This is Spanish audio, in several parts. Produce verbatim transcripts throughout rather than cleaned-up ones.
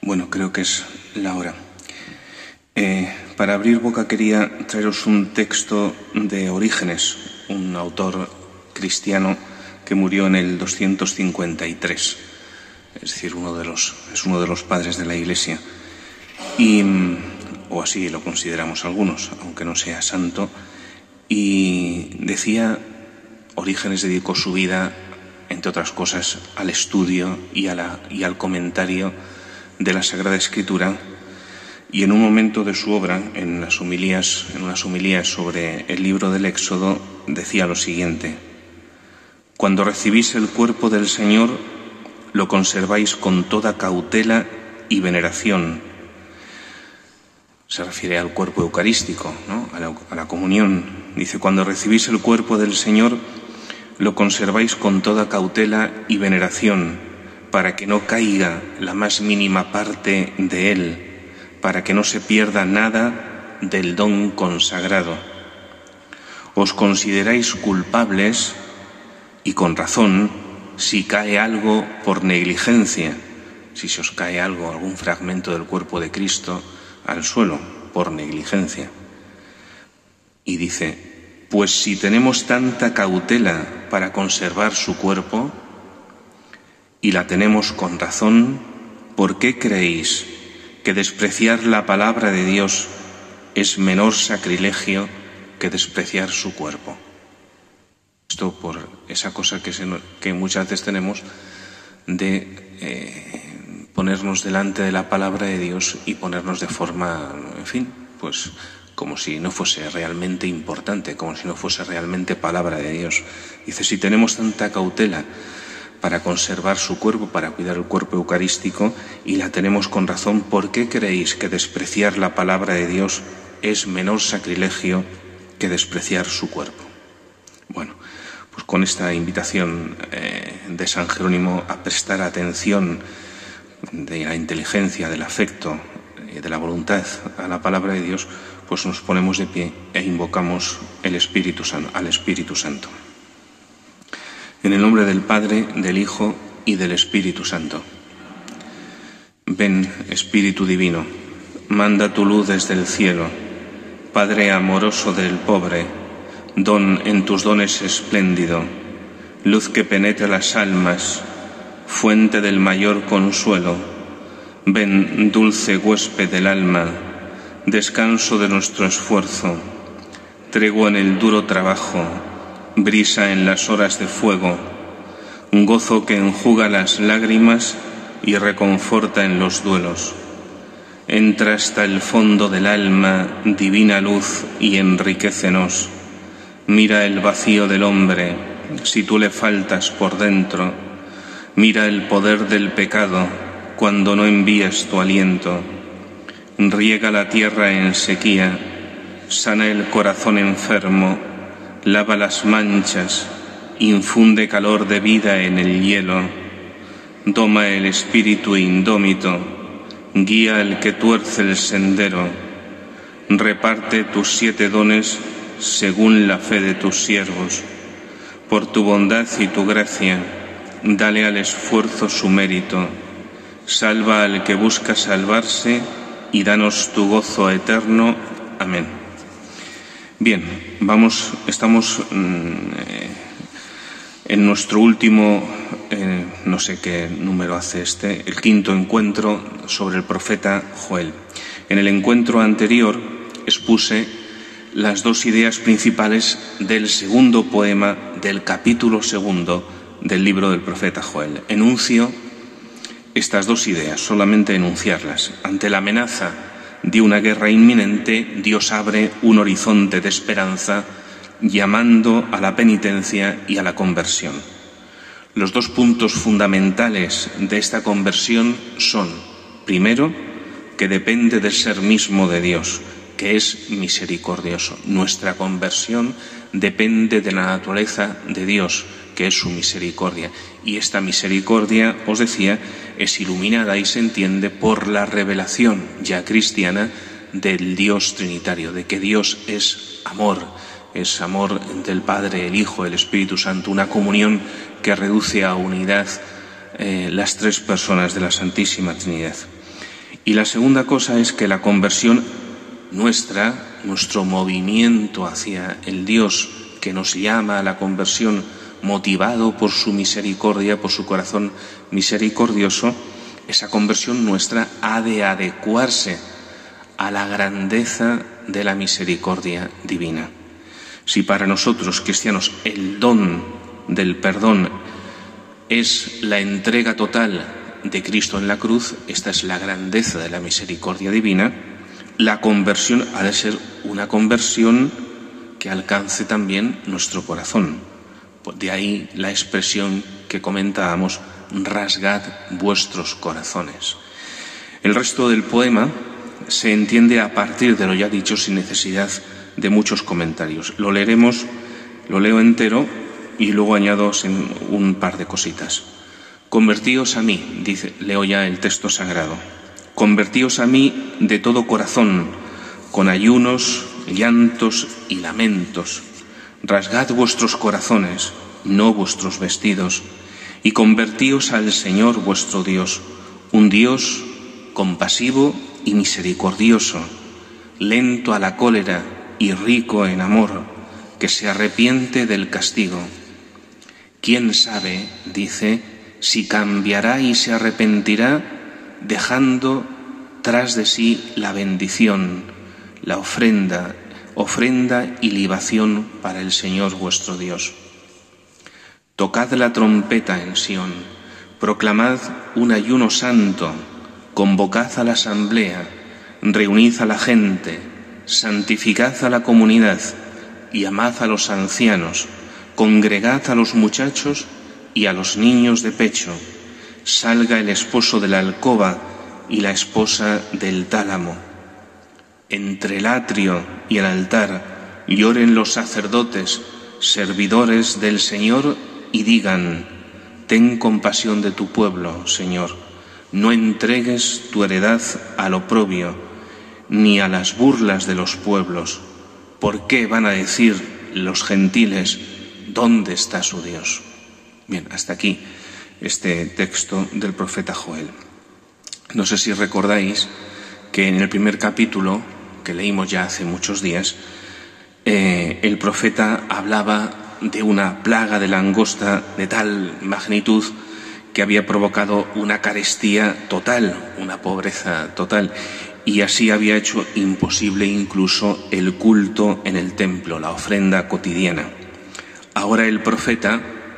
Bueno, creo que es la hora. Eh, para abrir boca quería traeros un texto de Orígenes, un autor cristiano que murió en el doscientos cincuenta y tres, es decir, uno de los, es uno de los padres de la Iglesia. Y, o así lo consideramos algunos, aunque no sea santo. Y decía, Orígenes dedicó su vida, entre otras cosas, al estudio y, a la, y al comentario de la Sagrada Escritura, y en un momento de su obra, en las homilías, en unas homilías sobre el libro del Éxodo, decía lo siguiente: cuando recibís el cuerpo del Señor, lo conserváis con toda cautela y veneración. Se refiere al cuerpo eucarístico, ¿no? a, la, a la comunión. Dice, cuando recibís el cuerpo del Señor, lo conserváis con toda cautela y veneración, para que no caiga la más mínima parte de él, para que no se pierda nada del don consagrado. Os consideráis culpables, y con razón, si cae algo por negligencia, si se os cae algo, algún fragmento del cuerpo de Cristo al suelo, por negligencia. Y dice, pues si tenemos tanta cautela para conservar su cuerpo, y la tenemos con razón, ¿por qué creéis que despreciar la palabra de Dios es menor sacrilegio que despreciar su cuerpo? Esto por esa cosa que, se, que muchas veces tenemos de eh, ponernos delante de la palabra de Dios y ponernos de forma, en fin, pues como si no fuese realmente importante, como si no fuese realmente palabra de Dios. Dice, si tenemos tanta cautela para conservar su cuerpo, para cuidar el cuerpo eucarístico, y la tenemos con razón, ¿por qué creéis que despreciar la palabra de Dios es menor sacrilegio que despreciar su cuerpo? Bueno, pues con esta invitación eh, de San Jerónimo a prestar atención de la inteligencia, del afecto, eh, de la voluntad a la palabra de Dios, pues nos ponemos de pie e invocamos el Espíritu Santo, al Espíritu Santo. En el nombre del Padre, del Hijo y del Espíritu Santo. Ven, Espíritu Divino, manda tu luz desde el cielo. Padre amoroso del pobre, don en tus dones espléndido, luz que penetra las almas, fuente del mayor consuelo. Ven, dulce huésped del alma, descanso de nuestro esfuerzo, tregua en el duro trabajo, brisa en las horas de fuego, un gozo que enjuga las lágrimas y reconforta en los duelos. Entra hasta el fondo del alma, divina luz, y enriquécenos. Mira el vacío del hombre, si tú le faltas por dentro. Mira el poder del pecado, cuando no envíes tu aliento. Riega la tierra en sequía, sana el corazón enfermo, lava las manchas, infunde calor de vida en el hielo, doma el espíritu indómito, guía al que tuerce el sendero, reparte tus siete dones según la fe de tus siervos. Por tu bondad y tu gracia, dale al esfuerzo su mérito, salva al que busca salvarse y danos tu gozo eterno. Amén. Bien, vamos, estamos eh, en nuestro último, eh, no sé qué número hace este, el quinto encuentro sobre el profeta Joel. En el encuentro anterior expuse las dos ideas principales del segundo poema del capítulo segundo del libro del profeta Joel. Enuncio estas dos ideas, solamente enunciarlas. Ante la amenaza de una guerra inminente, Dios abre un horizonte de esperanza, llamando a la penitencia y a la conversión. Los dos puntos fundamentales de esta conversión son, primero, que depende del ser mismo de Dios, que es misericordioso. Nuestra conversión depende de la naturaleza de Dios, que es su misericordia. Y esta misericordia, os decía, es iluminada y se entiende por la revelación ya cristiana del Dios trinitario, de que Dios es amor, es amor entre el Padre, el Hijo, el Espíritu Santo, una comunión que reduce a unidad eh, las tres personas de la Santísima Trinidad. Y la segunda cosa es que la conversión nuestra, nuestro movimiento hacia el Dios que nos llama a la conversión, motivado por su misericordia, por su corazón misericordioso, esa conversión nuestra ha de adecuarse a la grandeza de la misericordia divina. Si para nosotros, cristianos, el don del perdón es la entrega total de Cristo en la cruz, esta es la grandeza de la misericordia divina, la conversión ha de ser una conversión que alcance también nuestro corazón. De ahí la expresión que comentábamos, rasgad vuestros corazones. El resto del poema se entiende a partir de lo ya dicho sin necesidad de muchos comentarios. Lo leeremos, lo leo entero y luego añado un par de cositas. Convertíos a mí, dice, leo ya el texto sagrado. Convertíos a mí de todo corazón, con ayunos, llantos y lamentos. Rasgad vuestros corazones, no vuestros vestidos, y convertíos al Señor vuestro Dios, un Dios compasivo y misericordioso, lento a la cólera y rico en amor, que se arrepiente del castigo. ¿Quién sabe, dice, si cambiará y se arrepentirá, dejando tras de sí la bendición, la ofrenda, ofrenda y libación para el Señor vuestro Dios? Tocad la trompeta en Sión, proclamad un ayuno santo, convocad a la asamblea, reunid a la gente, santificad a la comunidad y amad a los ancianos, congregad a los muchachos y a los niños de pecho, salga el esposo de la alcoba y la esposa del tálamo. Entre el atrio y el altar lloren los sacerdotes, servidores del Señor, y digan: ten compasión de tu pueblo, Señor, no entregues tu heredad al oprobio, ni a las burlas de los pueblos. ¿Por qué van a decir los gentiles: ¿dónde está su Dios? Bien, hasta aquí este texto del profeta Joel. No sé si recordáis que en el primer capítulo, que leímos ya hace muchos días, eh, el profeta hablaba de una plaga de langosta de tal magnitud que había provocado una carestía total, una pobreza total, y así había hecho imposible incluso el culto en el templo, la ofrenda cotidiana. Ahora el profeta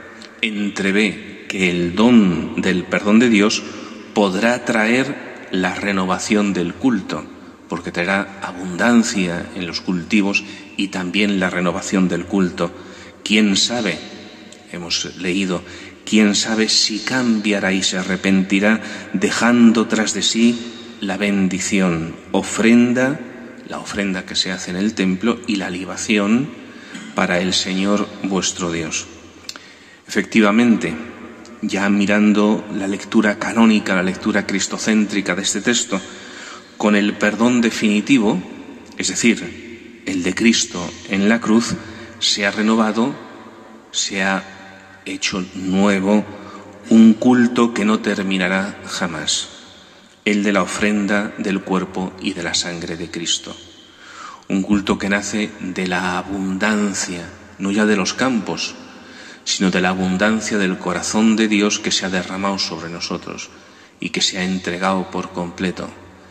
entrevé que el don del perdón de Dios podrá traer la renovación del culto, porque traerá abundancia en los cultivos y también la renovación del culto. ¿Quién sabe? Hemos leído, ¿quién sabe si cambiará y se arrepentirá, dejando tras de sí la bendición, ofrenda, la ofrenda que se hace en el templo, y la libación para el Señor vuestro Dios? Efectivamente, ya mirando la lectura canónica, la lectura cristocéntrica de este texto, con el perdón definitivo, es decir, el de Cristo en la cruz, se ha renovado, se ha hecho nuevo un culto que no terminará jamás, el de la ofrenda del cuerpo y de la sangre de Cristo. Un culto que nace de la abundancia, no ya de los campos, sino de la abundancia del corazón de Dios que se ha derramado sobre nosotros y que se ha entregado por completo.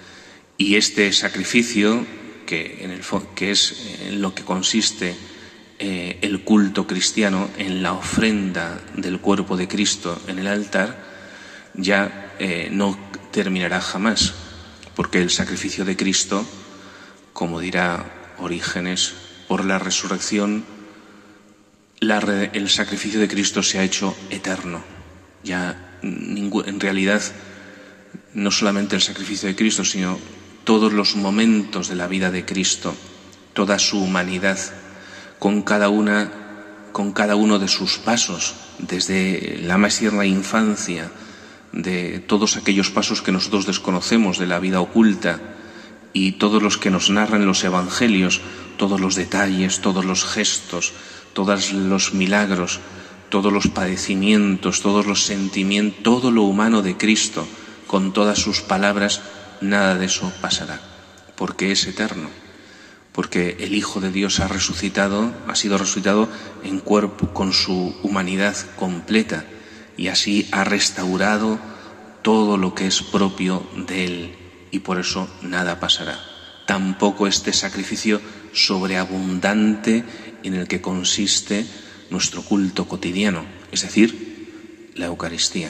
Y este sacrificio, que, en el, que es en lo que consiste eh, el culto cristiano, en la ofrenda del cuerpo de Cristo en el altar, ya eh, no terminará jamás, porque el sacrificio de Cristo, como dirá Orígenes, por la resurrección, la, el sacrificio de Cristo se ha hecho eterno. Ya ningún, en realidad, no solamente el sacrificio de Cristo, sino todos los momentos de la vida de Cristo, toda su humanidad, con cada una, con cada uno de sus pasos, desde la más tierna infancia, de todos aquellos pasos que nosotros desconocemos de la vida oculta, y todos los que nos narran los evangelios, todos los detalles, todos los gestos, todos los milagros, todos los padecimientos, todos los sentimientos, todo lo humano de Cristo, con todas sus palabras, nada de eso pasará, porque es eterno, porque el Hijo de Dios ha resucitado, ha sido resucitado en cuerpo con su humanidad completa y así ha restaurado todo lo que es propio de Él y por eso nada pasará. Tampoco este sacrificio sobreabundante en el que consiste nuestro culto cotidiano, es decir, la Eucaristía.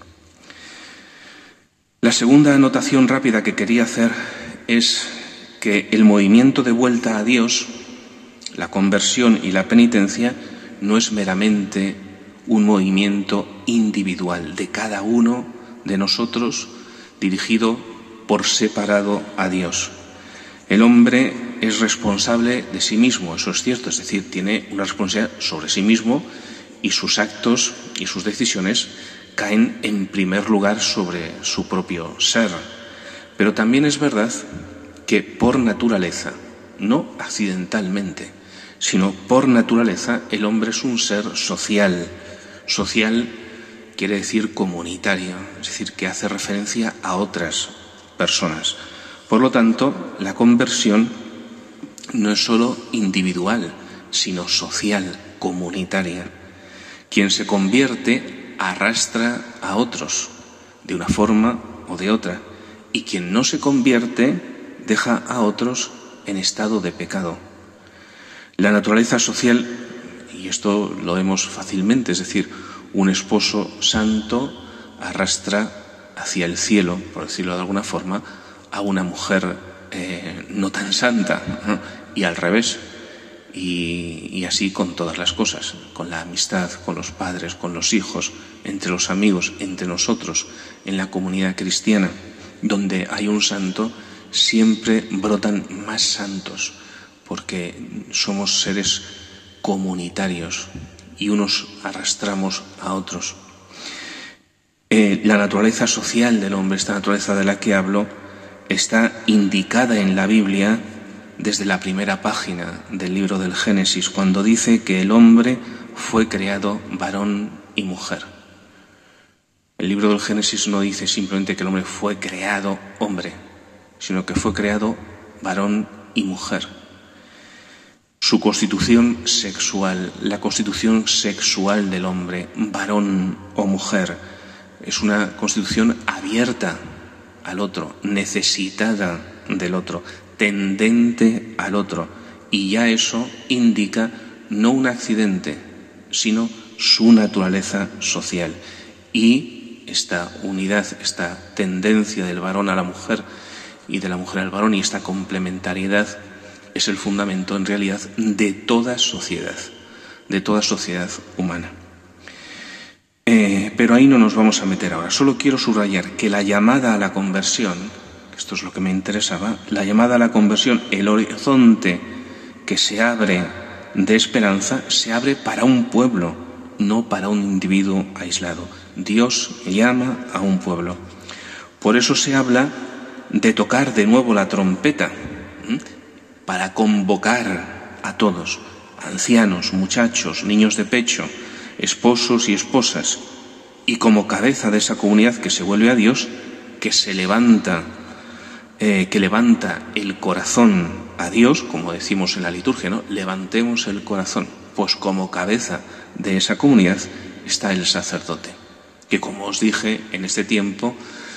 La segunda anotación rápida que quería hacer es que el movimiento de vuelta a Dios, la conversión y la penitencia, no es meramente un movimiento individual de cada uno de nosotros dirigido por separado a Dios. El hombre es responsable de sí mismo, eso es cierto, es decir, tiene una responsabilidad sobre sí mismo y sus actos y sus decisiones caen en primer lugar sobre su propio ser. Pero también es verdad que por naturaleza, no accidentalmente, sino por naturaleza, el hombre es un ser social. Social quiere decir comunitario, es decir, que hace referencia a otras personas. Por lo tanto, la conversión no es solo individual, sino social, comunitaria. Quien se convierte arrastra a otros, de una forma o de otra, y quien no se convierte deja a otros en estado de pecado. La naturaleza social, y esto lo vemos fácilmente, es decir, un esposo santo arrastra hacia el cielo, por decirlo de alguna forma, a una mujer eh, no tan santa, ¿no? Y al revés. Y, y así con todas las cosas, con la amistad, con los padres, con los hijos, entre los amigos, entre nosotros, en la comunidad cristiana, donde hay un santo, siempre brotan más santos, porque somos seres comunitarios y unos arrastramos a otros. Eh, la naturaleza social del hombre, esta naturaleza de la que hablo, está indicada en la Biblia desde la primera página del libro del Génesis, cuando dice que el hombre fue creado varón y mujer. El libro del Génesis no dice simplemente que el hombre fue creado hombre, sino que fue creado varón y mujer. Su constitución sexual, la constitución sexual del hombre, varón o mujer, es una constitución abierta al otro, necesitada del otro, tendente al otro, y ya eso indica no un accidente, sino su naturaleza social. Y esta unidad, esta tendencia del varón a la mujer y de la mujer al varón y esta complementariedad es el fundamento en realidad de toda sociedad, de toda sociedad humana. Eh, pero ahí no nos vamos a meter ahora. Solo quiero subrayar que la llamada a la conversión, esto es lo que me interesaba, la llamada a la conversión, el horizonte que se abre de esperanza, se abre para un pueblo, no para un individuo aislado. Dios llama a un pueblo. Por eso se habla de tocar de nuevo la trompeta, ¿eh? para convocar a todos, ancianos, muchachos, niños de pecho, esposos y esposas, y como cabeza de esa comunidad que se vuelve a Dios, que se levanta, eh, que levanta el corazón a Dios, como decimos en la liturgia, ¿no? Levantemos el corazón. Pues como cabeza de esa comunidad está el sacerdote, que como os dije en este tiempo,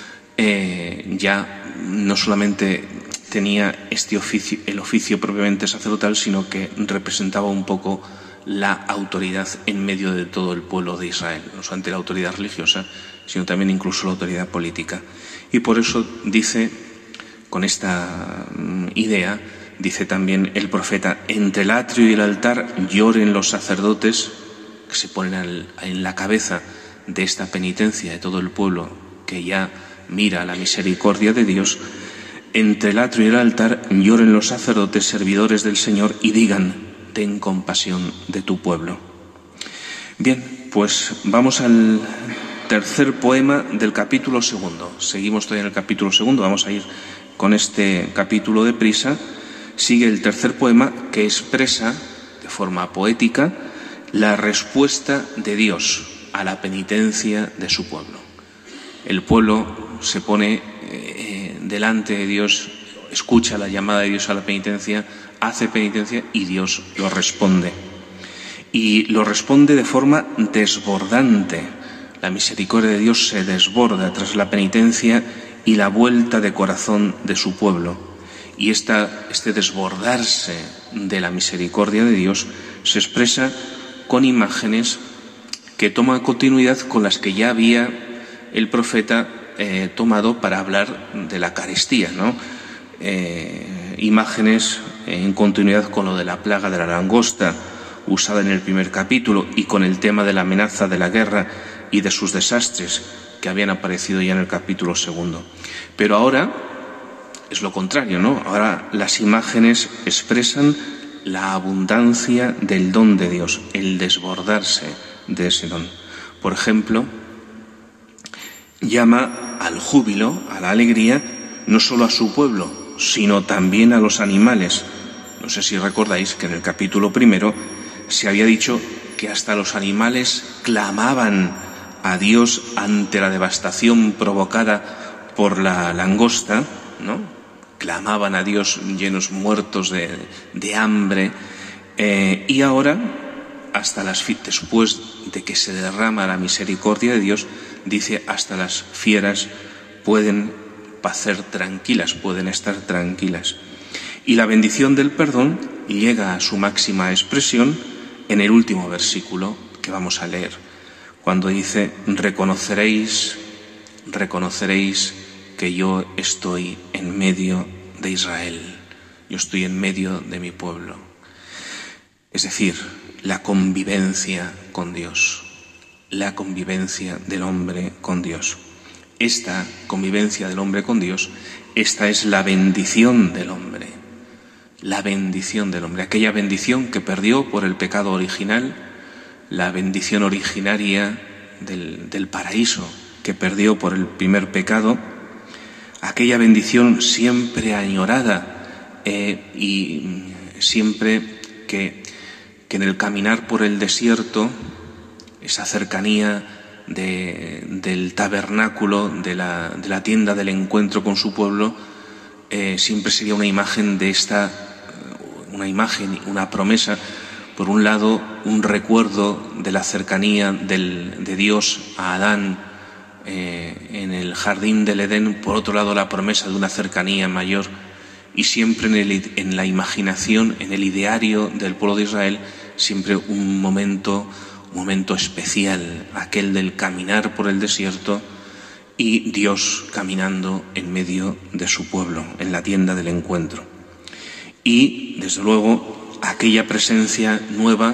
eh, ya no solamente tenía este oficio, el oficio propiamente sacerdotal, sino que representaba un poco la autoridad en medio de todo el pueblo de Israel, no solamente la autoridad religiosa, sino también incluso la autoridad política. Y por eso dice, con esta idea, dice también el profeta, entre el atrio y el altar lloren los sacerdotes, que se ponen al, en la cabeza de esta penitencia de todo el pueblo, que ya mira la misericordia de Dios. Entre el atrio y el altar lloren los sacerdotes, servidores del Señor, y digan, ten compasión de tu pueblo. Bien, pues vamos al tercer poema del capítulo segundo. Seguimos todavía en el capítulo segundo, vamos a ir con este capítulo de prisa. Sigue el tercer poema que expresa de forma poética la respuesta de Dios a la penitencia de su pueblo. El pueblo se pone eh, delante de Dios, escucha la llamada de Dios a la penitencia, hace penitencia y Dios lo responde. Y lo responde de forma desbordante. La misericordia de Dios se desborda tras la penitencia y la vuelta de corazón de su pueblo. Y esta, este desbordarse de la misericordia de Dios se expresa con imágenes que toman continuidad con las que ya había el profeta eh, tomado para hablar de la Eucaristía, ¿no? Eh, imágenes en continuidad con lo de la plaga de la langosta, usada en el primer capítulo, y con el tema de la amenaza de la guerra y de sus desastres que habían aparecido ya en el capítulo segundo. Pero ahora es lo contrario, ¿no? Ahora las imágenes expresan la abundancia del don de Dios, el desbordarse de ese don. Por ejemplo, llama al júbilo, a la alegría, no solo a su pueblo, sino también a los animales. No sé si recordáis que en el capítulo primero se había dicho que hasta los animales clamaban a Dios ante la devastación provocada por la langosta, ¿no? Clamaban a Dios llenos, muertos de, de hambre, eh, y ahora, hasta las después de que se derrama la misericordia de Dios, dice, hasta las fieras pueden pacer tranquilas, pueden estar tranquilas. Y la bendición del perdón llega a su máxima expresión en el último versículo que vamos a leer, cuando dice, reconoceréis, reconoceréis que yo estoy en medio de Israel, yo estoy en medio de mi pueblo. Es decir, la convivencia con Dios, la convivencia del hombre con Dios. Esta convivencia del hombre con Dios, esta es la bendición del hombre, la bendición del hombre, aquella bendición que perdió por el pecado original, la bendición originaria del, del paraíso que perdió por el primer pecado, aquella bendición siempre añorada eh, y siempre que, que en el caminar por el desierto, esa cercanía de, del tabernáculo, de la, de la tienda del encuentro con su pueblo, eh, siempre sería una imagen de esta, una imagen, una promesa. Por un lado, un recuerdo de la cercanía del, de Dios a Adán eh, en el jardín del Edén, por otro lado, la promesa de una cercanía mayor, y siempre en, el, en la imaginación, en el ideario del pueblo de Israel, siempre un momento, un momento especial, aquel del caminar por el desierto y Dios caminando en medio de su pueblo, en la tienda del encuentro. Y, desde luego, aquella presencia nueva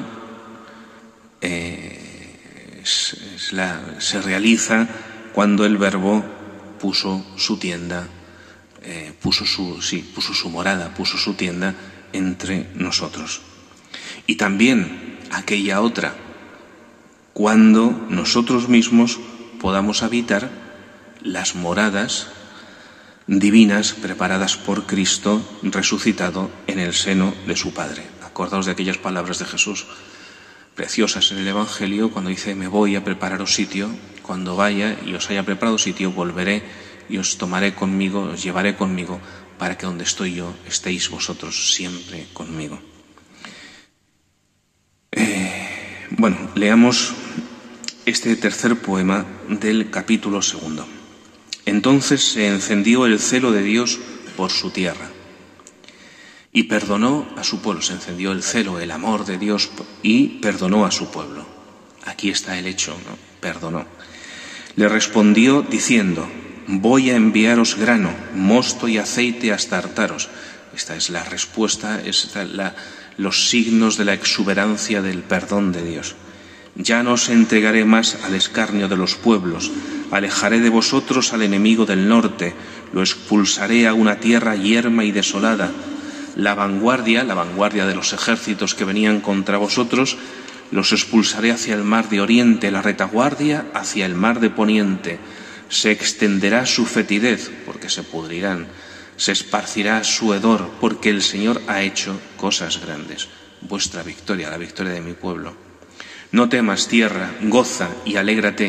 eh, es, es la, se realiza cuando el Verbo puso su tienda, eh, puso su, sí, puso su morada, puso su tienda entre nosotros. Y también aquella otra, cuando nosotros mismos podamos habitar las moradas divinas preparadas por Cristo resucitado en el seno de su Padre. Acordaos de aquellas palabras de Jesús preciosas en el Evangelio cuando dice, me voy a prepararos sitio, cuando vaya y os haya preparado sitio, volveré y os tomaré conmigo, os llevaré conmigo, para que donde estoy yo estéis vosotros siempre conmigo. Eh, bueno, leamos este tercer poema del capítulo segundo. Entonces se encendió el celo de Dios por su tierra y perdonó a su pueblo. Se encendió el celo, el amor de Dios, y perdonó a su pueblo. Aquí está el hecho, ¿no? Perdonó. Le respondió diciendo, voy a enviaros grano, mosto y aceite hasta hartaros. Esta es la respuesta, es la, los signos de la exuberancia del perdón de Dios. Ya no os entregaré más al escarnio de los pueblos, alejaré de vosotros al enemigo del norte, lo expulsaré a una tierra yerma y desolada. La vanguardia, la vanguardia de los ejércitos que venían contra vosotros, los expulsaré hacia el mar de oriente, la retaguardia hacia el mar de poniente. Se extenderá su fetidez, porque se pudrirán, se esparcirá su hedor, porque el Señor ha hecho cosas grandes. Vuestra victoria, la victoria de mi pueblo. No temas, tierra, goza y alégrate,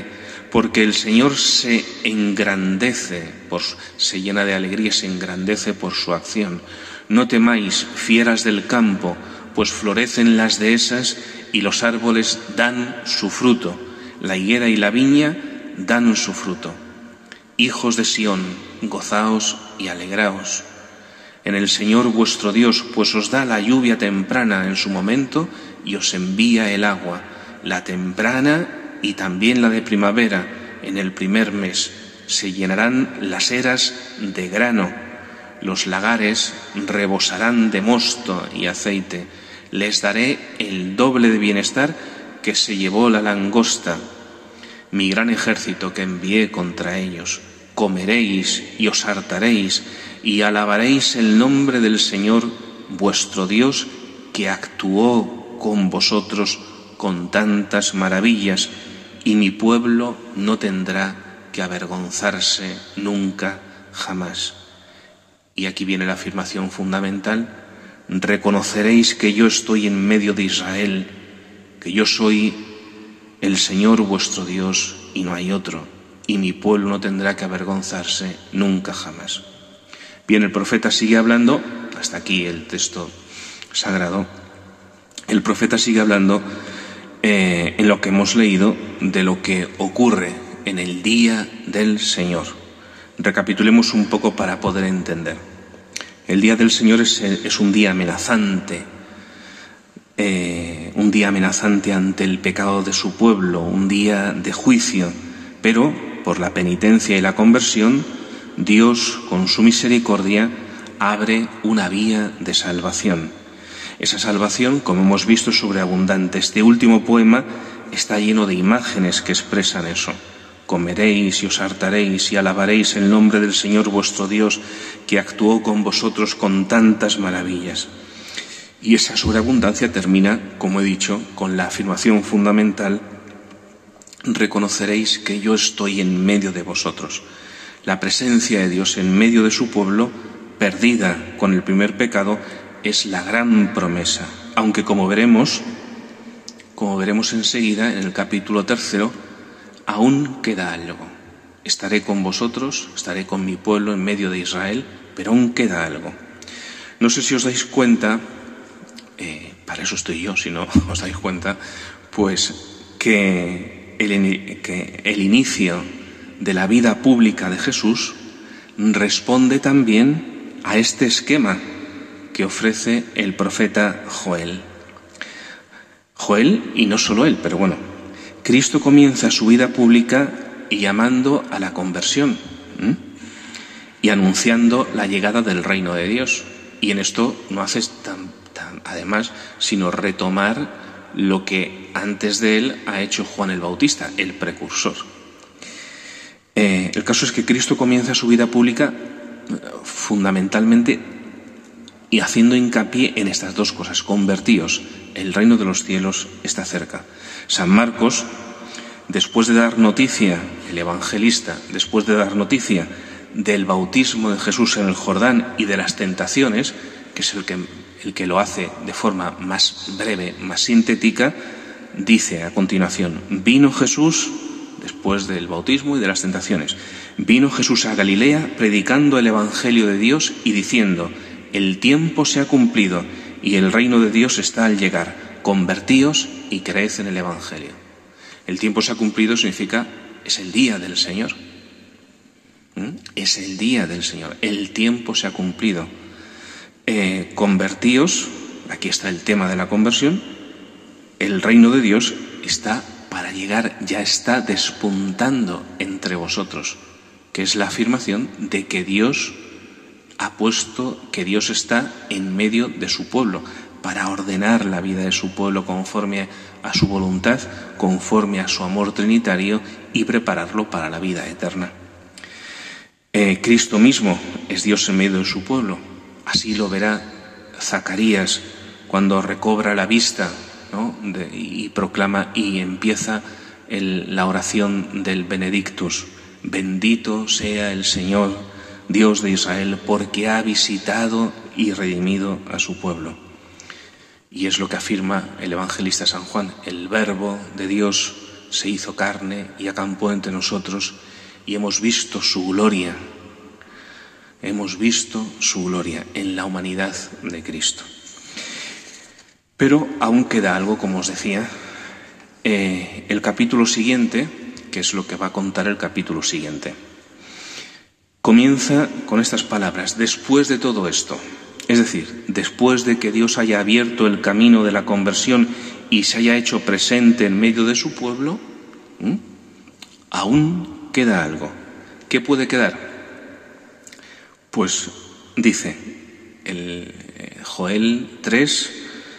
porque el Señor se engrandece, por, se llena de alegría, se engrandece por su acción. No temáis, fieras del campo, pues florecen las dehesas y los árboles dan su fruto. La higuera y la viña dan su fruto. Hijos de Sión, gozaos y alegraos en el Señor vuestro Dios, pues os da la lluvia temprana en su momento y os envía el agua, la temprana y también la de primavera, en el primer mes. Se llenarán las eras de grano, los lagares rebosarán de mosto y aceite. Les daré el doble de bienestar que se llevó la langosta, mi gran ejército que envié contra ellos. Comeréis y os hartaréis y alabaréis el nombre del Señor vuestro Dios, que actuó con vosotros con tantas maravillas, y mi pueblo no tendrá que avergonzarse nunca jamás. Y aquí viene la afirmación fundamental: reconoceréis que yo estoy en medio de Israel, que yo soy el Señor vuestro Dios y no hay otro, y mi pueblo no tendrá que avergonzarse nunca jamás. Bien, el profeta sigue hablando, hasta aquí el texto sagrado, el profeta sigue hablando eh, en lo que hemos leído de lo que ocurre en el día del Señor. Recapitulemos un poco para poder entender. El día del Señor es, es un día amenazante, eh, un día amenazante ante el pecado de su pueblo, un día de juicio, pero por la penitencia y la conversión, Dios, con su misericordia, abre una vía de salvación. Esa salvación, como hemos visto, es sobreabundante. Este último poema está lleno de imágenes que expresan eso. Comeréis y os hartaréis y alabaréis el nombre del Señor vuestro Dios, que actuó con vosotros con tantas maravillas. Y esa sobreabundancia termina, como he dicho, con la afirmación fundamental: reconoceréis que yo estoy en medio de vosotros. La presencia de Dios en medio de su pueblo, perdida con el primer pecado, es la gran promesa. Aunque, como veremos, como veremos enseguida en el capítulo tercero, aún queda algo. Estaré con vosotros, estaré con mi pueblo en medio de Israel, pero aún queda algo. No sé si os dais cuenta, eh, para eso estoy yo, si no os dais cuenta, pues que el, que el inicio de la vida pública de Jesús responde también a este esquema que ofrece el profeta Joel. Joel, y no solo él, pero bueno, Cristo comienza su vida pública llamando a la conversión ¿eh? y anunciando la llegada del reino de Dios. Y en esto no hace tan, tan, además, sino retomar lo que antes de él ha hecho Juan el Bautista, el precursor. Eh, el caso es que Cristo comienza su vida pública fundamentalmente y haciendo hincapié en estas dos cosas: convertíos, el reino de los cielos está cerca. San Marcos, después de dar noticia, el evangelista, después de dar noticia del bautismo de Jesús en el Jordán y de las tentaciones, que es el que, el que lo hace de forma más breve, más sintética, dice a continuación: vino Jesús, después del bautismo y de las tentaciones, vino Jesús a Galilea predicando el evangelio de Dios y diciendo: el tiempo se ha cumplido y el reino de Dios está al llegar, convertíos y creed en el evangelio. El tiempo se ha cumplido significa, es el día del Señor. ¿Mm? Es el día del Señor, el tiempo se ha cumplido. Eh, convertíos, aquí está el tema de la conversión, el reino de Dios está para llegar, ya está despuntando entre vosotros, que es la afirmación de que Dios ha puesto, que Dios está en medio de su pueblo, para ordenar la vida de su pueblo conforme a su voluntad, conforme a su amor trinitario y prepararlo para la vida eterna. Eh, Cristo mismo es Dios en medio de su pueblo. Así lo verá Zacarías cuando recobra la vista, ¿no? de, y proclama y empieza el, la oración del Benedictus. Bendito sea el Señor, Dios de Israel, porque ha visitado y redimido a su pueblo. Y es lo que afirma el evangelista San Juan: el Verbo de Dios se hizo carne y acampó entre nosotros, y hemos visto su gloria. Hemos visto su gloria en la humanidad de Cristo. Pero aún queda algo, como os decía. Eh, el capítulo siguiente, que es lo que va a contar el capítulo siguiente, comienza con estas palabras: después de todo esto, es decir, después de que Dios haya abierto el camino de la conversión y se haya hecho presente en medio de su pueblo, ¿eh? aún queda algo. ¿Qué puede quedar? Pues dice el Joel tres,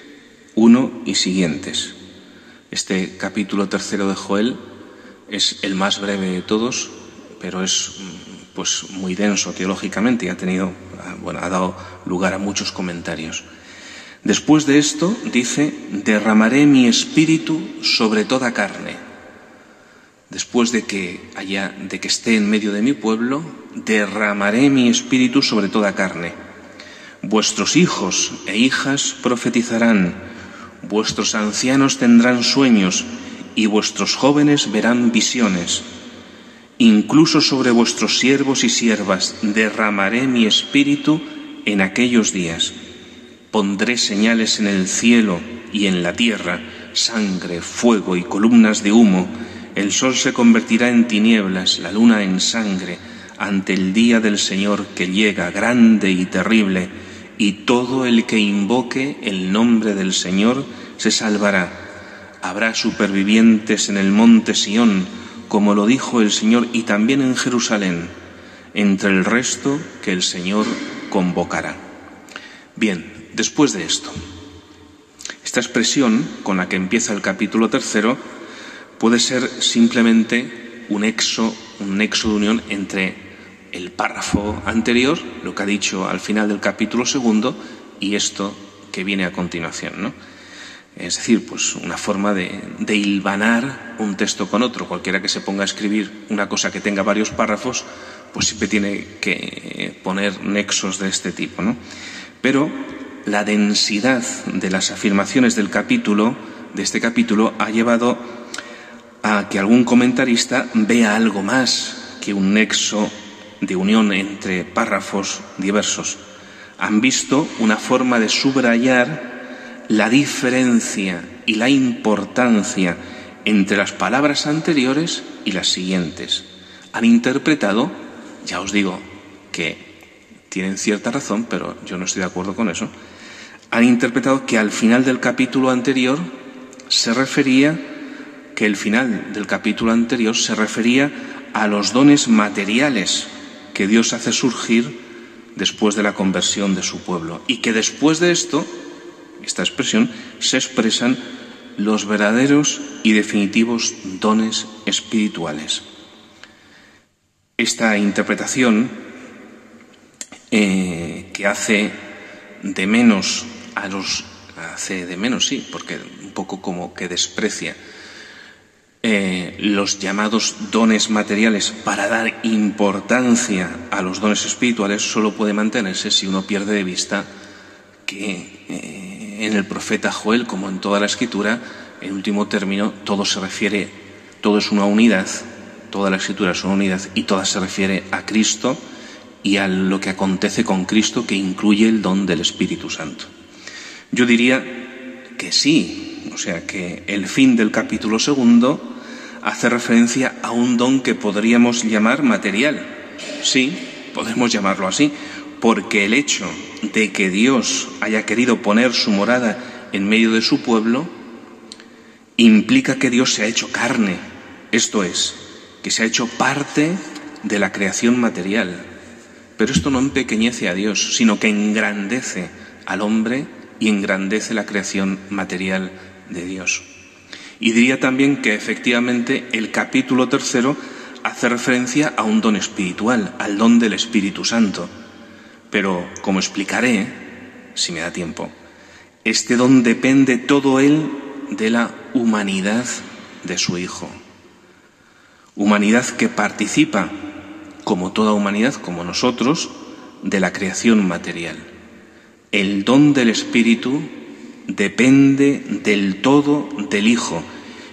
uno y siguientes. Este capítulo tercero de Joel es el más breve de todos, pero es pues muy denso teológicamente y ha tenido, bueno, ha dado lugar a muchos comentarios. Después de esto dice: derramaré mi espíritu sobre toda carne. Después de que haya, de que esté en medio de mi pueblo, derramaré mi espíritu sobre toda carne. Vuestros hijos e hijas profetizarán, vuestros ancianos tendrán sueños y vuestros jóvenes verán visiones. Incluso sobre vuestros siervos y siervas derramaré mi espíritu en aquellos días. Pondré señales en el cielo y en la tierra, sangre, fuego y columnas de humo. El sol se convertirá en tinieblas, la luna en sangre, ante el día del Señor que llega, grande y terrible, y todo el que invoque el nombre del Señor se salvará. Habrá supervivientes en el monte Sión, como lo dijo el Señor, y también en Jerusalén, entre el resto que el Señor convocará. Bien, después de esto, esta expresión con la que empieza el capítulo tercero puede ser simplemente un nexo, un nexo de unión entre el párrafo anterior, lo que ha dicho al final del capítulo segundo, y esto que viene a continuación, ¿no? Es decir, pues una forma de, de hilvanar un texto con otro. Cualquiera que se ponga a escribir una cosa que tenga varios párrafos, pues siempre tiene que poner nexos de este tipo, ¿no? Pero la densidad de las afirmaciones del capítulo, de este capítulo, ha llevado a que algún comentarista vea algo más que un nexo de unión entre párrafos diversos. Han visto una forma de subrayar la diferencia y la importancia entre las palabras anteriores y las siguientes. Han interpretado, ya os digo que tienen cierta razón, pero yo no estoy de acuerdo con eso, han interpretado que al final del capítulo anterior se refería, que el final del capítulo anterior se refería a los dones materiales que Dios hace surgir después de la conversión de su pueblo, y que después de esto, esta expresión, se expresan los verdaderos y definitivos dones espirituales. Esta interpretación eh, que hace de menos a los hace de menos sí, porque un poco como que desprecia eh, los llamados dones materiales para dar importancia a los dones espirituales, solo puede mantenerse si uno pierde de vista que eh, en el profeta Joel, como en toda la Escritura, en último término, todo se refiere, todo es una unidad, toda la Escritura es una unidad y toda se refiere a Cristo y a lo que acontece con Cristo, que incluye el don del Espíritu Santo. Yo diría que sí, o sea que el fin del capítulo segundo hace referencia a un don que podríamos llamar material. Sí, podemos llamarlo así, porque el hecho de que Dios haya querido poner su morada en medio de su pueblo implica que Dios se ha hecho carne, esto es, que se ha hecho parte de la creación material. Pero esto no empequeñece a Dios, sino que engrandece al hombre y engrandece la creación material de Dios. Y diría también que efectivamente el capítulo tercero hace referencia a un don espiritual, al don del Espíritu Santo. Pero, como explicaré, si me da tiempo, este don depende todo él de la humanidad de su Hijo. Humanidad que participa, como toda humanidad, como nosotros, de la creación material. El don del Espíritu depende del todo del Hijo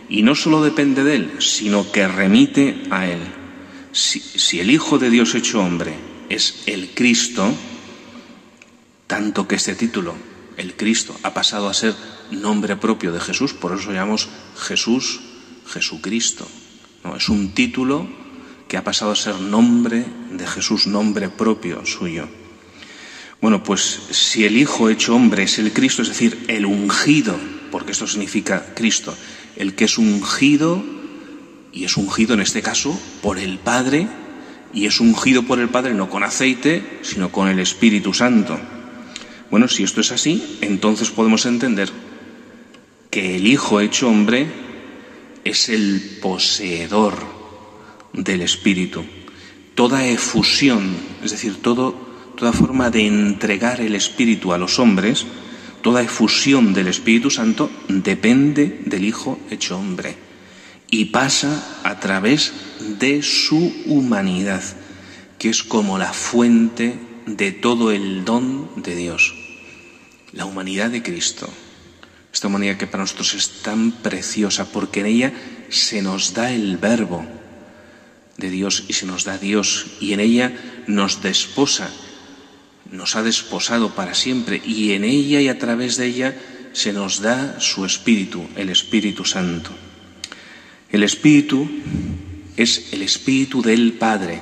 y no solo depende de Él, sino que remite a Él. Si, si el Hijo de Dios hecho hombre es el Cristo, tanto que este título, el Cristo, ha pasado a ser nombre propio de Jesús, por eso llamamos Jesús, Jesucristo. No, es un título que ha pasado a ser nombre de Jesús, nombre propio suyo. Bueno, pues si el Hijo hecho hombre es el Cristo, es decir, el ungido, porque esto significa Cristo, el que es ungido, y es ungido en este caso por el Padre, y es ungido por el Padre no con aceite, sino con el Espíritu Santo. Bueno, si esto es así, entonces podemos entender que el Hijo hecho hombre es el poseedor del Espíritu. Toda efusión, es decir, todo, toda forma de entregar el Espíritu a los hombres, toda efusión del Espíritu Santo depende del Hijo hecho hombre y pasa a través de su humanidad, que es como la fuente de todo el don de Dios. La humanidad de Cristo, esta humanidad que para nosotros es tan preciosa porque en ella se nos da el Verbo de Dios y se nos da Dios, y en ella nos desposa, nos ha desposado para siempre, y en ella y a través de ella se nos da su Espíritu, el Espíritu Santo. El Espíritu es el Espíritu del Padre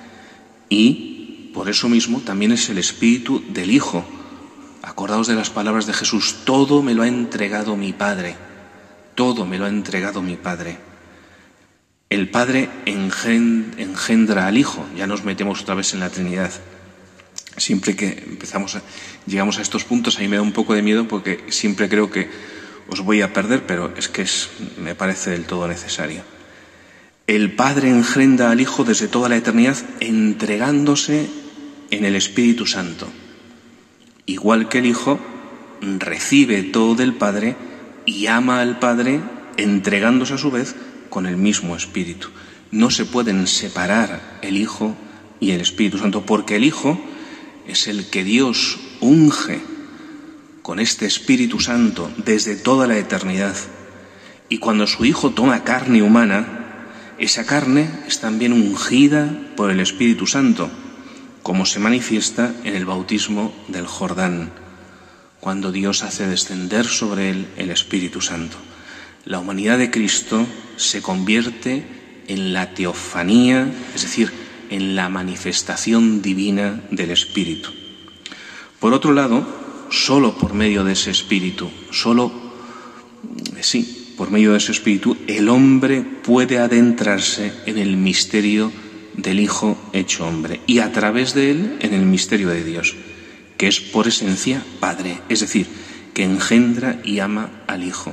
y por eso mismo también es el Espíritu del Hijo. Acordaos de las palabras de Jesús: todo me lo ha entregado mi Padre, todo me lo ha entregado mi Padre. El Padre engendra al Hijo, ya nos metemos otra vez en la Trinidad. Siempre que empezamos a, llegamos a estos puntos, a mí me da un poco de miedo porque siempre creo que os voy a perder, pero es que es, me parece del todo necesario. El Padre engendra al Hijo desde toda la eternidad, entregándose en el Espíritu Santo. Igual que el Hijo recibe todo del Padre y ama al Padre, entregándose a su vez con el mismo Espíritu. No se pueden separar el Hijo y el Espíritu Santo, porque el Hijo es el que Dios unge con este Espíritu Santo desde toda la eternidad. Y cuando su Hijo toma carne humana, esa carne es también ungida por el Espíritu Santo, como se manifiesta en el bautismo del Jordán, cuando Dios hace descender sobre él el Espíritu Santo. La humanidad de Cristo se convierte en la teofanía, es decir, en la manifestación divina del Espíritu. Por otro lado, solo por medio de ese Espíritu, solo, sí, por medio de ese Espíritu, el hombre puede adentrarse en el misterio del Hijo hecho hombre y a través de él en el misterio de Dios, que es por esencia Padre, es decir, que engendra y ama al Hijo.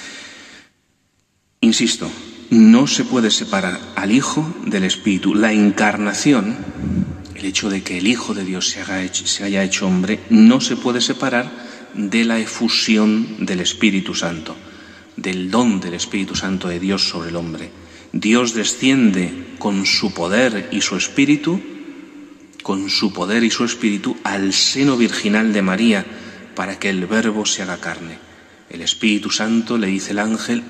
Insisto, no se puede separar al Hijo del Espíritu. La encarnación, el hecho de que el Hijo de Dios se, haga hecho, se haya hecho hombre, no se puede separar de la efusión del Espíritu Santo, del don del Espíritu Santo de Dios sobre el hombre. Dios desciende con su poder y su Espíritu, con su poder y su Espíritu al seno virginal de María para que el Verbo se haga carne. El Espíritu Santo, le dice el ángel,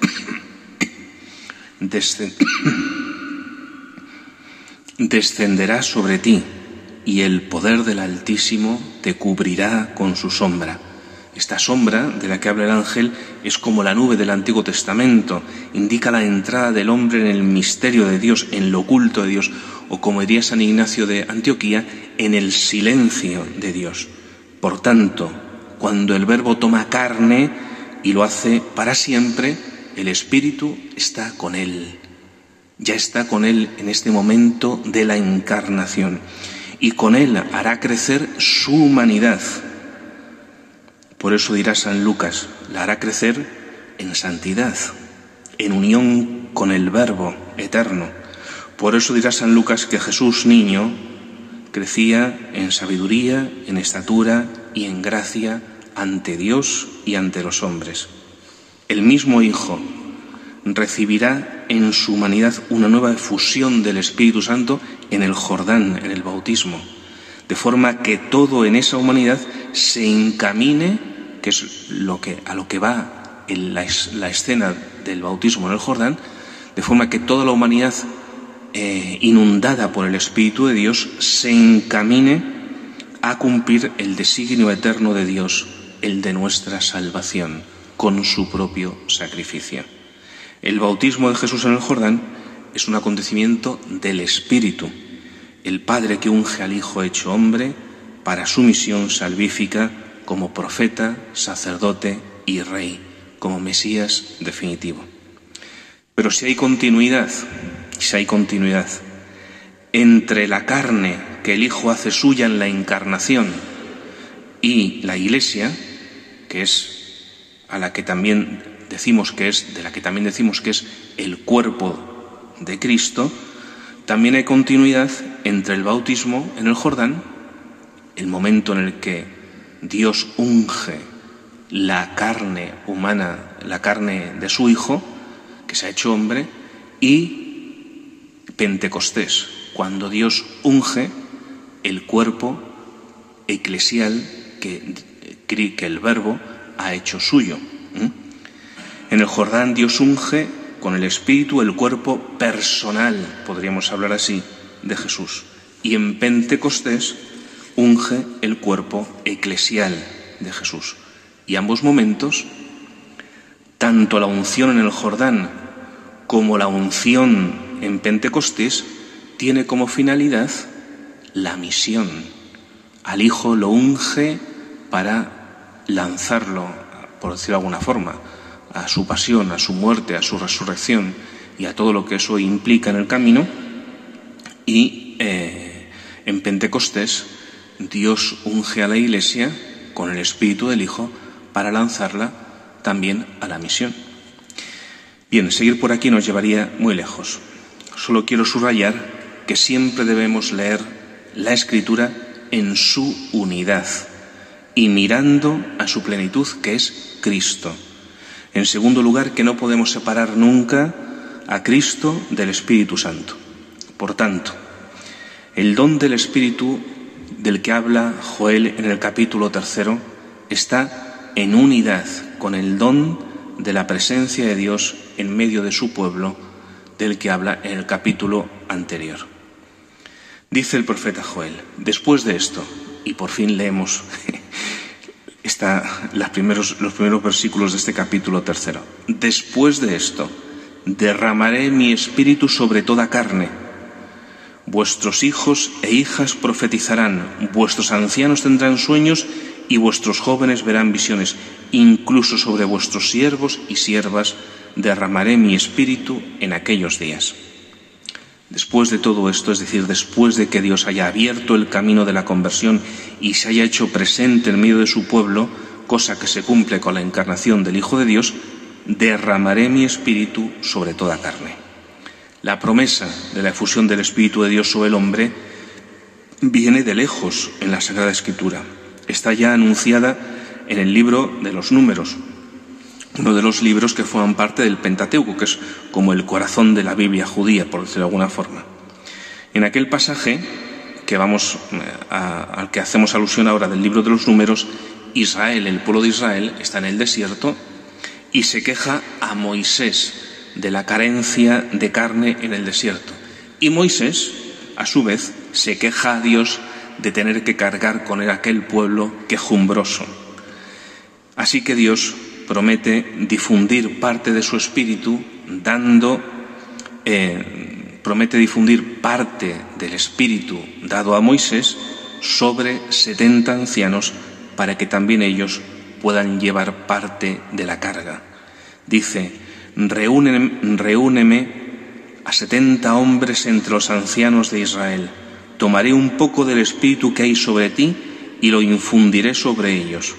descenderá sobre ti y el poder del Altísimo te cubrirá con su sombra. Esta sombra de la que habla el ángel es como la nube del Antiguo Testamento, indica la entrada del hombre en el misterio de Dios, en lo oculto de Dios, o como diría San Ignacio de Antioquía, en el silencio de Dios. Por tanto, cuando el Verbo toma carne y lo hace para siempre, el Espíritu está con él, ya está con él en este momento de la encarnación, y con él hará crecer su humanidad. Por eso dirá San Lucas, la hará crecer en santidad, en unión con el Verbo eterno. Por eso dirá San Lucas que Jesús niño crecía en sabiduría, en estatura y en gracia ante Dios y ante los hombres. El mismo Hijo recibirá en su humanidad una nueva efusión del Espíritu Santo en el Jordán, en el bautismo, de forma que todo en esa humanidad se encamine, que es lo que, a lo que va el, la, la escena del bautismo en el Jordán, de forma que toda la humanidad eh, inundada por el Espíritu de Dios se encamine a cumplir el designio eterno de Dios, el de nuestra salvación, con su propio sacrificio. El bautismo de Jesús en el Jordán es un acontecimiento del Espíritu, el Padre que unge al Hijo hecho hombre para su misión salvífica como profeta, sacerdote y rey, como Mesías definitivo. Pero si hay continuidad, si hay continuidad entre la carne que el Hijo hace suya en la encarnación y la Iglesia, que es a la que también decimos que es, de la que también decimos que es el cuerpo de Cristo, también hay continuidad entre el bautismo en el Jordán, el momento en el que Dios unge la carne humana, la carne de su Hijo, que se ha hecho hombre, y Pentecostés, cuando Dios unge el cuerpo eclesial que, que el Verbo ha hecho suyo. En el Jordán Dios unge con el Espíritu el cuerpo personal, podríamos hablar así, de Jesús. Y en Pentecostés unge el cuerpo eclesial de Jesús. Y ambos momentos, tanto la unción en el Jordán como la unción en Pentecostés, tiene como finalidad la misión. Al Hijo lo unge para lanzarlo, por decirlo de alguna forma, a su pasión, a su muerte, a su resurrección y a todo lo que eso implica en el camino. Y eh, en Pentecostés Dios unge a la Iglesia con el Espíritu del Hijo para lanzarla también a la misión. Bien, seguir por aquí nos llevaría muy lejos. Solo quiero subrayar que siempre debemos leer la Escritura en su unidad y mirando a su plenitud, que es Cristo. En segundo lugar, que no podemos separar nunca a Cristo del Espíritu Santo. Por tanto, el don del Espíritu del que habla Joel en el capítulo tercero está en unidad con el don de la presencia de Dios en medio de su pueblo, del que habla en el capítulo anterior. Dice el profeta Joel, después de esto, y por fin leemos esta, los, primeros, los primeros versículos de este capítulo tercero. Después de esto, derramaré mi espíritu sobre toda carne. Vuestros hijos e hijas profetizarán, vuestros ancianos tendrán sueños y vuestros jóvenes verán visiones. Incluso sobre vuestros siervos y siervas derramaré mi espíritu en aquellos días. Después de todo esto, es decir, después de que Dios haya abierto el camino de la conversión y se haya hecho presente en medio de su pueblo, cosa que se cumple con la encarnación del Hijo de Dios, derramaré mi espíritu sobre toda carne. La promesa de la efusión del Espíritu de Dios sobre el hombre viene de lejos en la Sagrada Escritura. Está ya anunciada en el libro de los Números, uno de los libros que forman parte del Pentateuco, que es como el corazón de la Biblia judía, por decirlo de alguna forma. En aquel pasaje que vamos a, al que hacemos alusión ahora del libro de los Números, Israel, el pueblo de Israel, está en el desierto y se queja a Moisés de la carencia de carne en el desierto. Y Moisés, a su vez, se queja a Dios de tener que cargar con él aquel pueblo quejumbroso. Así que Dios promete difundir parte de su espíritu, dando, eh, promete difundir parte del espíritu dado a Moisés sobre setenta ancianos para que también ellos puedan llevar parte de la carga. Dice, reúneme, reúneme a setenta hombres entre los ancianos de Israel. Tomaré un poco del espíritu que hay sobre ti y lo infundiré sobre ellos.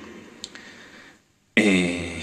Eh,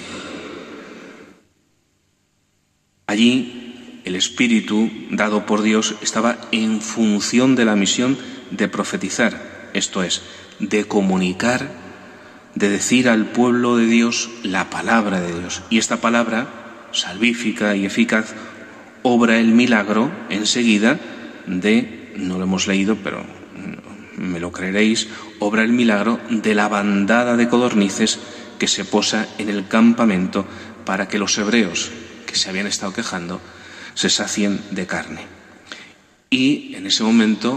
allí el espíritu dado por Dios estaba en función de la misión de profetizar, esto es, de comunicar, de decir al pueblo de Dios la palabra de Dios. Y esta palabra, salvífica y eficaz, obra el milagro enseguida de, no lo hemos leído, pero me lo creeréis, obra el milagro de la bandada de codornices que se posa en el campamento para que los hebreos que se habían estado quejando se sacien de carne. Y en ese momento,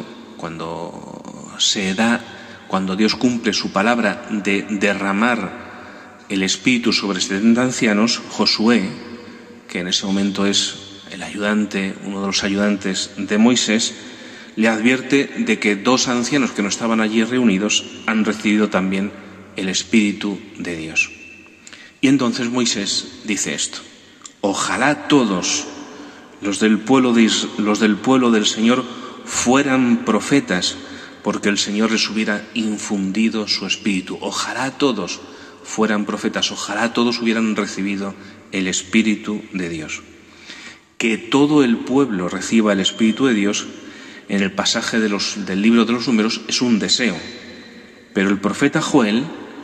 cuando se da, cuando Dios cumple su palabra de derramar el Espíritu sobre setenta ancianos, Josué, que en ese momento es el ayudante, uno de los ayudantes de Moisés, le advierte de que dos ancianos que no estaban allí reunidos han recibido también el Espíritu de Dios. Y entonces Moisés dice esto: ojalá todos los del pueblo de, los del pueblo del Señor fueran profetas, porque el Señor les hubiera infundido su Espíritu. Ojalá todos fueran profetas, ojalá todos hubieran recibido el Espíritu de Dios. Que todo el pueblo reciba el Espíritu de Dios, en el pasaje de los, del libro de los Números, es un deseo. Pero el profeta Joel,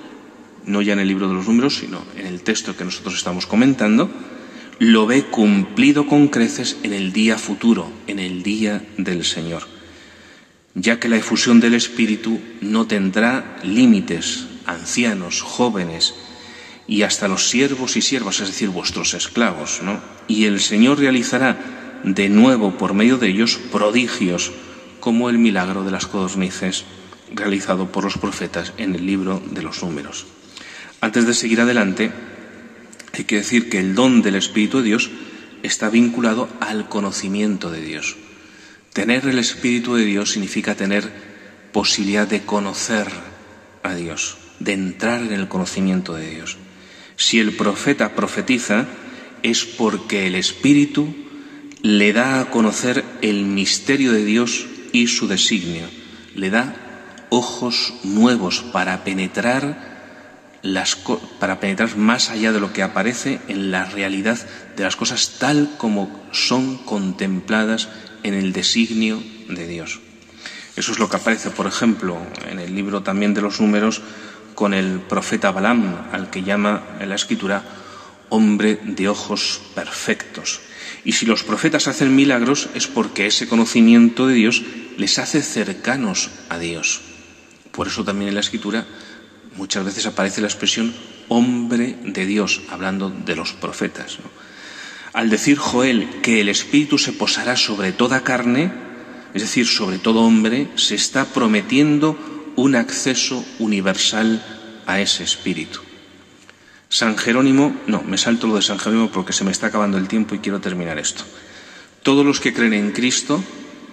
no ya en el libro de los Números, sino en el texto que nosotros estamos comentando, lo ve cumplido con creces en el día futuro, en el día del Señor, ya que la efusión del Espíritu no tendrá límites. Ancianos, jóvenes y hasta los siervos y siervas, es decir, vuestros esclavos, ¿no? Y el Señor realizará de nuevo por medio de ellos prodigios, como el milagro de las codornices realizado por los profetas en el libro de los Números. Antes de seguir adelante, hay que decir que el don del Espíritu de Dios está vinculado al conocimiento de Dios. Tener el Espíritu de Dios significa tener posibilidad de conocer a Dios, de entrar en el conocimiento de Dios. Si el profeta profetiza, es porque el Espíritu le da a conocer el misterio de Dios y su designio. Le da ojos nuevos para penetrar Las, para penetrar más allá de lo que aparece en la realidad de las cosas tal como son contempladas en el designio de Dios. Eso es lo que aparece, por ejemplo, en el libro también de los Números con el profeta Balaam, al que llama en la Escritura hombre de ojos perfectos. Y si los profetas hacen milagros es porque ese conocimiento de Dios les hace cercanos a Dios. Por eso también en la Escritura muchas veces aparece la expresión hombre de Dios, hablando de los profetas, ¿no? Al decir Joel que el Espíritu se posará sobre toda carne, es decir, sobre todo hombre, se está prometiendo un acceso universal a ese Espíritu. San Jerónimo, no, me salto lo de San Jerónimo porque se me está acabando el tiempo y quiero terminar esto. Todos los que creen en Cristo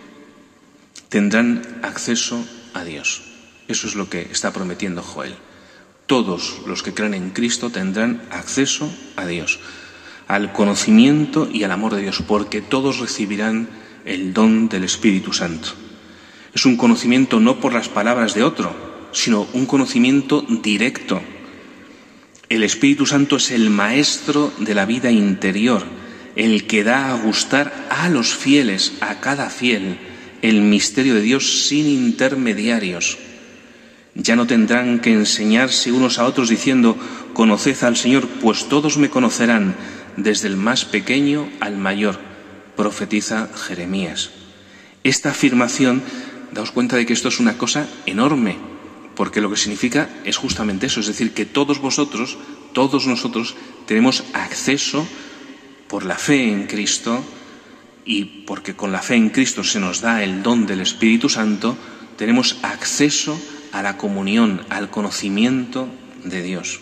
tendrán acceso a Dios. Eso es lo que está prometiendo Joel. Todos los que creen en Cristo tendrán acceso a Dios, al conocimiento y al amor de Dios, porque todos recibirán el don del Espíritu Santo. Es un conocimiento no por las palabras de otro, sino un conocimiento directo. El Espíritu Santo es el maestro de la vida interior, el que da a gustar a los fieles, a cada fiel, el misterio de Dios sin intermediarios. Ya no tendrán que enseñarse unos a otros diciendo: conoced al Señor, pues todos me conocerán, desde el más pequeño al mayor, profetiza Jeremías. Esta afirmación, daos cuenta de que esto es una cosa enorme, porque lo que significa es justamente eso, es decir, que todos vosotros, todos nosotros, tenemos acceso por la fe en Cristo, y porque con la fe en Cristo se nos da el don del Espíritu Santo, tenemos acceso a la comunión, al conocimiento de Dios.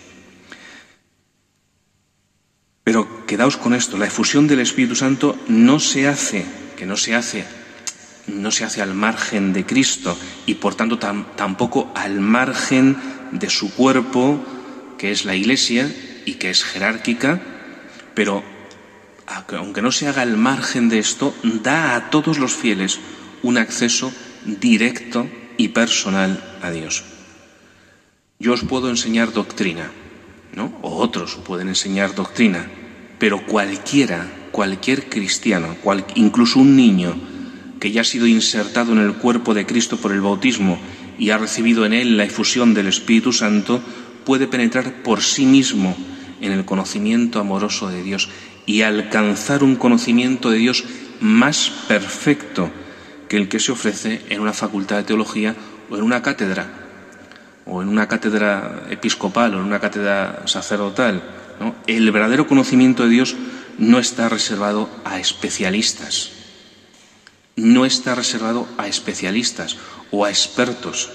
Pero quedaos con esto, la efusión del Espíritu Santo no se hace, que no se hace, no se hace al margen de Cristo y por tanto tam, tampoco al margen de su cuerpo, que es la Iglesia y que es jerárquica, pero aunque no se haga al margen de esto, da a todos los fieles un acceso directo y personal a Dios. Yo os puedo enseñar doctrina, ¿no? O otros pueden enseñar doctrina, pero cualquiera, cualquier cristiano, cual, incluso un niño que ya ha sido insertado en el cuerpo de Cristo por el bautismo y ha recibido en él la efusión del Espíritu Santo, puede penetrar por sí mismo en el conocimiento amoroso de Dios y alcanzar un conocimiento de Dios más perfecto que el que se ofrece en una facultad de teología o en una cátedra. o en una cátedra episcopal o en una cátedra sacerdotal, ¿no? El verdadero conocimiento de Dios no está reservado a especialistas, no está reservado a especialistas o a expertos.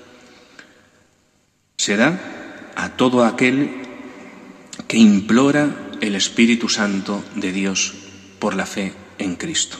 Se da a todo aquel que implora el Espíritu Santo de Dios por la fe en Cristo.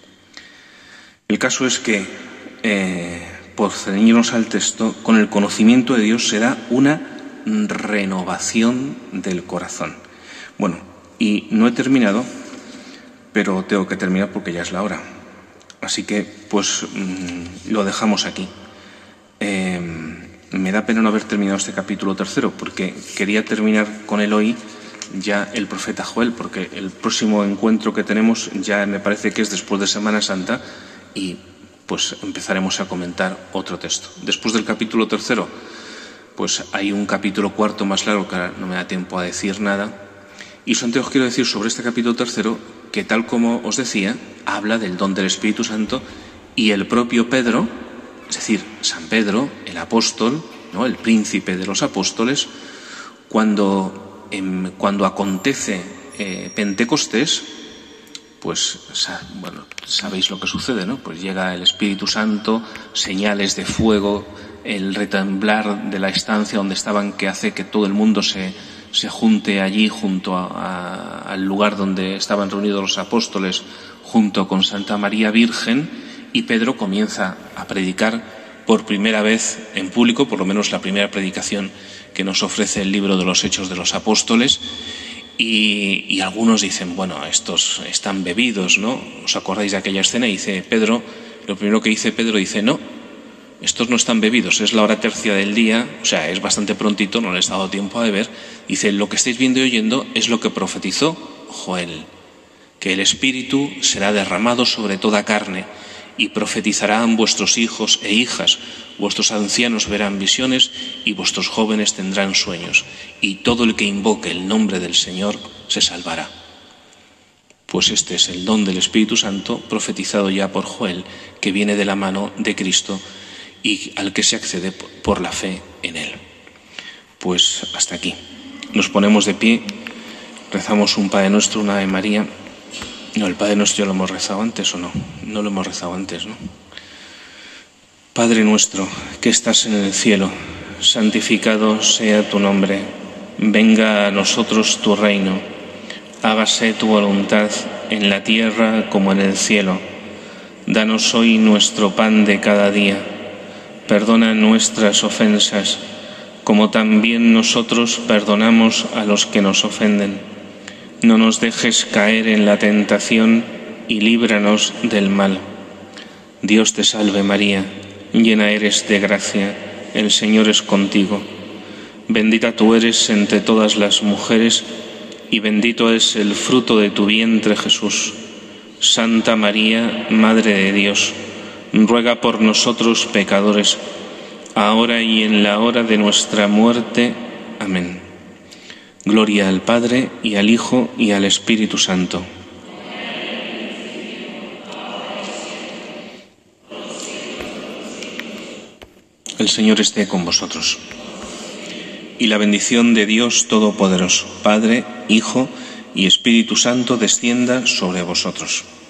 El caso es que, eh, por ceñirnos al texto, con el conocimiento de Dios se da una renovación del corazón. Bueno, y no he terminado, pero tengo que terminar porque ya es la hora. Así que, pues, mmm, lo dejamos aquí. Eh, me da pena no haber terminado este capítulo tercero, porque quería terminar con él hoy ya el profeta Joel, porque el próximo encuentro que tenemos ya me parece que es después de Semana Santa y pues empezaremos a comentar otro texto. Después del capítulo tercero, pues hay un capítulo cuarto más largo que ahora no me da tiempo a decir nada. Y solamente os quiero decir sobre este capítulo tercero que, tal como os decía, habla del don del Espíritu Santo, y el propio Pedro, es decir, San Pedro, el apóstol, ¿no?, el príncipe de los apóstoles, cuando, eh, cuando acontece eh, Pentecostés, pues bueno, sabéis lo que sucede, ¿no? Pues llega el Espíritu Santo, señales de fuego, el retemblar de la estancia donde estaban, que hace que todo el mundo se, se junte allí junto a, a, al lugar donde estaban reunidos los apóstoles, junto con Santa María Virgen, y Pedro comienza a predicar por primera vez en público, por lo menos la primera predicación que nos ofrece el libro de los Hechos de los Apóstoles. Y, y algunos dicen, bueno, estos están bebidos, ¿no? ¿Os acordáis de aquella escena? Y dice Pedro, lo primero que dice Pedro, dice, no, estos no están bebidos, es la hora tercia del día, o sea, es bastante prontito, no les ha dado tiempo a beber. Dice, lo que estáis viendo y oyendo es lo que profetizó Joel, que el Espíritu será derramado sobre toda carne, y profetizarán vuestros hijos e hijas, vuestros ancianos verán visiones y vuestros jóvenes tendrán sueños, y todo el que invoque el nombre del Señor se salvará. Pues este es el don del Espíritu Santo profetizado ya por Joel, que viene de la mano de Cristo y al que se accede por la fe en Él. Pues hasta aquí. Nos ponemos de pie, rezamos un Padre Nuestro, una Ave María. No, el Padre Nuestro ya lo hemos rezado antes, ¿o no? No lo hemos rezado antes, ¿no? Padre nuestro, que estás en el cielo, santificado sea tu nombre. Venga a nosotros tu reino. Hágase tu voluntad en la tierra como en el cielo. Danos hoy nuestro pan de cada día. Perdona nuestras ofensas, como también nosotros perdonamos a los que nos ofenden. No nos dejes caer en la tentación y líbranos del mal. Dios te salve María, llena eres de gracia, el Señor es contigo. Bendita tú eres entre todas las mujeres y bendito es el fruto de tu vientre Jesús. Santa María, Madre de Dios, ruega por nosotros pecadores, ahora y en la hora de nuestra muerte. Amén. Gloria al Padre, y al Hijo, y al Espíritu Santo. El Señor esté con vosotros. Y la bendición de Dios Todopoderoso, Padre, Hijo y Espíritu Santo, descienda sobre vosotros.